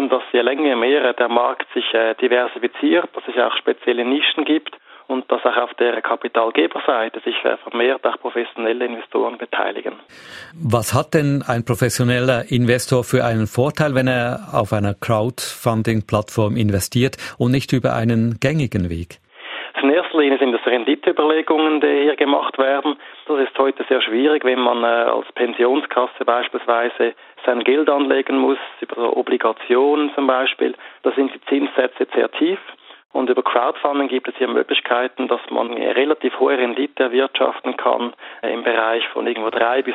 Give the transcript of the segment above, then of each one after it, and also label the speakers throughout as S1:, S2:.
S1: beobachten, dass je länger je mehr der Markt sich diversifiziert, dass es auch spezielle Nischen gibt und dass auch auf der Kapitalgeberseite sich vermehrt auch professionelle Investoren beteiligen.
S2: Was hat denn ein professioneller Investor für einen Vorteil, wenn er auf einer Crowdfunding-Plattform investiert und nicht über einen gängigen Weg?
S1: In erster Linie sind es Renditeüberlegungen, die hier gemacht werden. Das ist heute sehr schwierig, wenn man als Pensionskasse beispielsweise sein Geld anlegen muss, über Obligationen zum Beispiel. Da sind die Zinssätze sehr tief. Und über Crowdfunding gibt es hier Möglichkeiten, dass man eine relativ hohe Rendite erwirtschaften kann im Bereich von irgendwo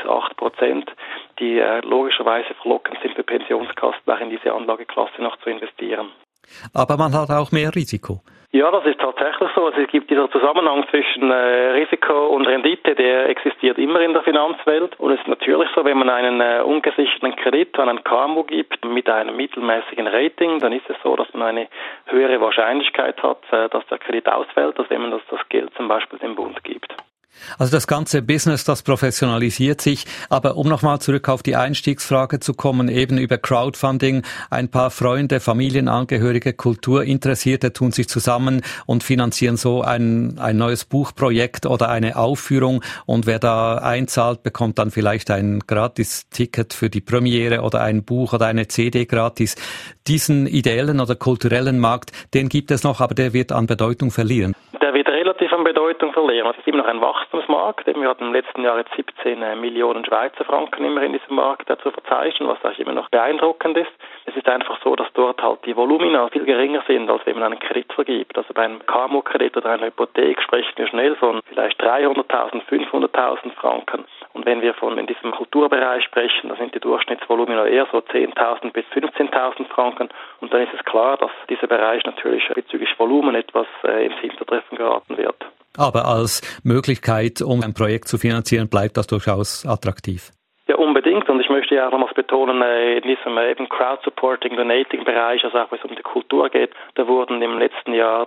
S1: 3-8%, die logischerweise verlockend sind für Pensionskassen, auch in diese Anlageklasse noch zu investieren.
S2: Aber man hat auch mehr Risiko.
S1: Ja, das ist tatsächlich so. Also es gibt dieser Zusammenhang zwischen Risiko und Rendite, der existiert immer in der Finanzwelt. Und es ist natürlich so, wenn man einen ungesicherten Kredit an ein KMU gibt mit einem mittelmäßigen Rating, dann ist es so, dass man eine höhere Wahrscheinlichkeit hat, dass der Kredit ausfällt, als wenn man das Geld zum Beispiel dem Bund gibt.
S2: Also das ganze Business, das professionalisiert sich. Aber um nochmal zurück auf die Einstiegsfrage zu kommen, eben über Crowdfunding, ein paar Freunde, Familienangehörige, Kulturinteressierte tun sich zusammen und finanzieren so ein neues Buchprojekt oder eine Aufführung. Und wer da einzahlt, bekommt dann vielleicht ein Gratis-Ticket für die Premiere oder ein Buch oder eine CD gratis. Diesen ideellen oder kulturellen Markt, den gibt es noch, aber der wird an Bedeutung verlieren.
S1: Der wird relativ an Bedeutung verlieren. Es ist immer noch ein Wachstumsmarkt. Wir hatten im letzten Jahr jetzt 17 Millionen Schweizer Franken immer in diesem Markt zu verzeichnen, was auch immer noch beeindruckend ist. Es ist einfach so, dass dort halt die Volumina viel geringer sind, als wenn man einen Kredit vergibt. Also bei einem KMU-Kredit oder einer Hypothek sprechen wir schnell von vielleicht 300.000, 500.000 Franken. Und wenn wir in diesem Kulturbereich sprechen, dann sind die Durchschnittsvolumina eher so 10.000 bis 15.000 Franken. Und dann ist es klar, dass dieser Bereich natürlich bezüglich Volumen etwas ins Hintertreffen geraten wird.
S2: Aber als Möglichkeit, um ein Projekt zu finanzieren, bleibt das durchaus attraktiv.
S1: Ja, unbedingt. Und ich möchte ja auch nochmals betonen, in diesem eben Crowd-Supporting-Donating-Bereich, also auch wenn es um die Kultur geht, da wurden im letzten Jahr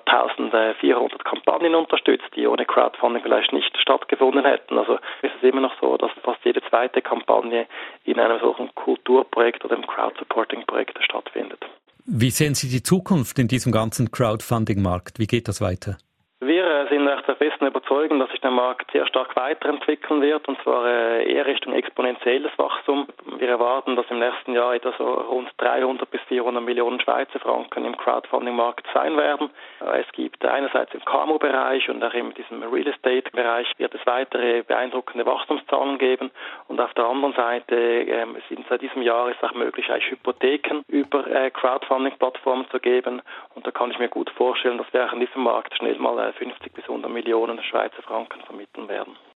S1: 1400 Kampagnen unterstützt, die ohne Crowdfunding vielleicht nicht stattgefunden hätten. Also es ist immer noch so, dass fast jede zweite Kampagne in einem solchen Kulturprojekt oder einem Crowd-Supporting-Projekt stattfindet.
S2: Wie sehen Sie die Zukunft in diesem ganzen Crowdfunding-Markt? Wie geht das weiter?
S1: Wir sind nach der festen Überzeugung, dass sich der Markt sehr stark weiterentwickeln wird, und zwar eher Richtung exponentielles Wachstum. Wir erwarten, dass im nächsten Jahr etwa so rund 300 bis 400 Millionen Schweizer Franken im Crowdfunding-Markt sein werden. Es gibt einerseits im KMU-Bereich und auch in diesem Real Estate-Bereich wird es weitere beeindruckende Wachstumszahlen geben. Und auf der anderen Seite seit diesem Jahr ist es auch möglich, Hypotheken über Crowdfunding-Plattformen zu geben. Und da kann ich mir gut vorstellen, dass wir auch in diesem Markt schnell mal 50 bis 100 Millionen Schweizer Franken vermitteln werden.